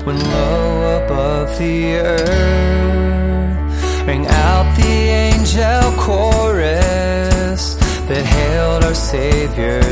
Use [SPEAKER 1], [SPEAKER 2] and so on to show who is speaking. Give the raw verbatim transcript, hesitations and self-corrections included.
[SPEAKER 1] when low above the earth rang out the angel chorus that hailed our Savior's